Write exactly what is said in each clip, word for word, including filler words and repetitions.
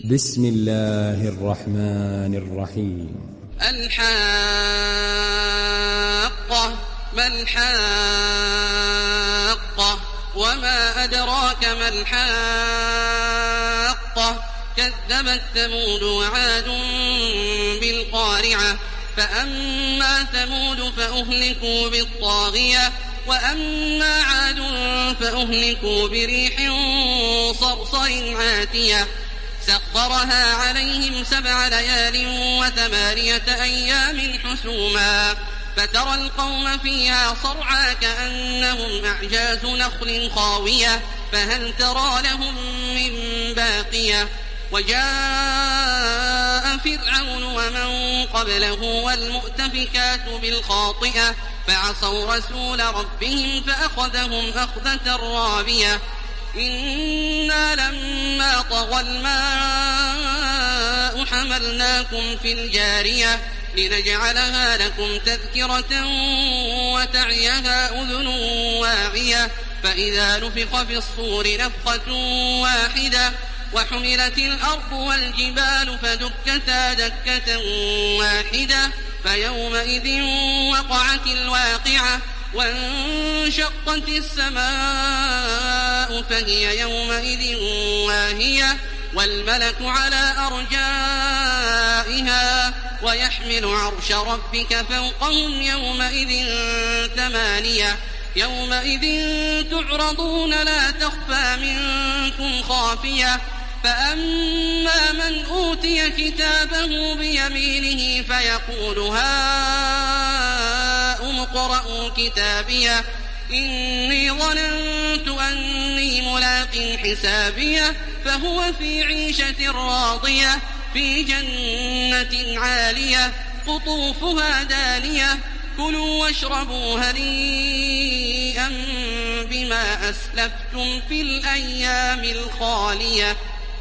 بسم الله الرحمن الرحيم. الحاقة ما الحاقة وما أدراك ما الحاقة كذبت ثمود وعاد بالقارعة فأما ثمود فأهلكوا بالطاغية وأما عاد فأهلكوا بريح صرصر عاتية سخرها عليهم سبع ليال وثمانية أيام حسوما فترى القوم فيها صرعى كأنهم أعجاز نخل خاوية فهل ترى لهم من باقية وجاء فرعون ومن قبله والمؤتفكات بالخاطئة فعصوا رسول ربهم فأخذهم أخذة رابية إنا لما طغى الماء حملناكم في الجارية لنجعلها لكم تذكرة وتعيها أذن واعية فإذا نفخ في الصور نفخة واحدة وحملت الأرض والجبال فدكتا دكة واحدة فيومئذ وقعت الواقعة وانشقت السماء فهي يومئذ واهية والملك على أرجائها ويحمل عرش ربك فوقهم يومئذ ثمانية يومئذ تعرضون لا تخفى منكم خافية فأما من أوتي كتابه بيمينه فيقول هاؤم اقرءوا كتابيه إني ظننت أني ملاق حسابيه فهو في عيشة راضية في جنة عالية قطوفها دانية كلوا واشربوا هنيئا بما أسلفتم في الأيام الخالية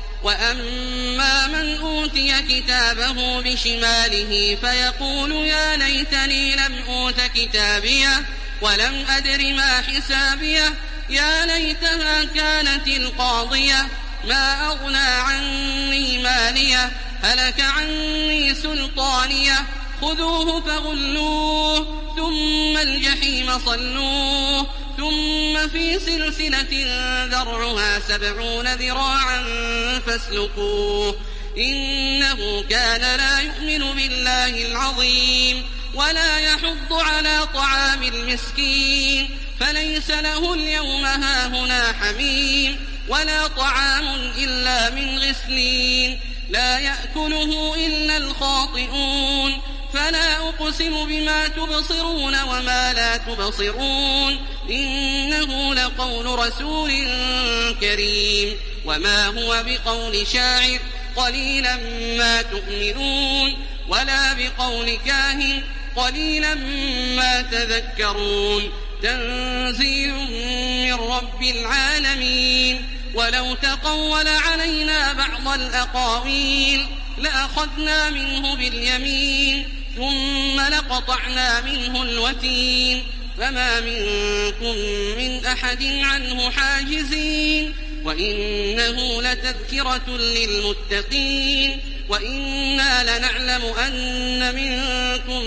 وأما من أوتي كتابه بشماله فيقول يا ليتني لم أوت كتابيه ولم أدر ما حسابيه يا ليتها كانت القاضية ما أغنى عني ماليه هلك عني سلطانيه خذوه فغلوه ثم الجحيم صلوه ثم في سلسلة ذرعها سبعون ذراعا فاسلكوه إنه كان لا يؤمن بالله العظيم ولا يحض على طعام المسكين فليس له اليوم هاهنا حميم ولا طعام إلا من غسلين لا يأكله إلا الخاطئون فلا أقسم بما تبصرون وما لا تبصرون إنه لقول رسول كريم وما هو بقول شاعر قليلا ما تؤمنون ولا بقول كاهن قليلا ما تذكرون تنزيل من رب العالمين ولو تقول علينا بعض الأقاويل لأخذنا منه باليمين ثم لقطعنا منه الوتين فما منكم من أحد عنه حاجزين وإنه لتذكرة للمتقين وإنا لنعلم أن منكم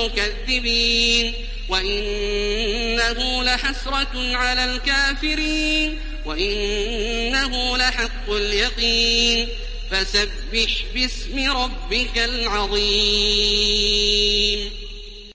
مكذبين وإنه لحسرة على الكافرين وإنه لحق اليقين فسبح باسم ربك العظيم.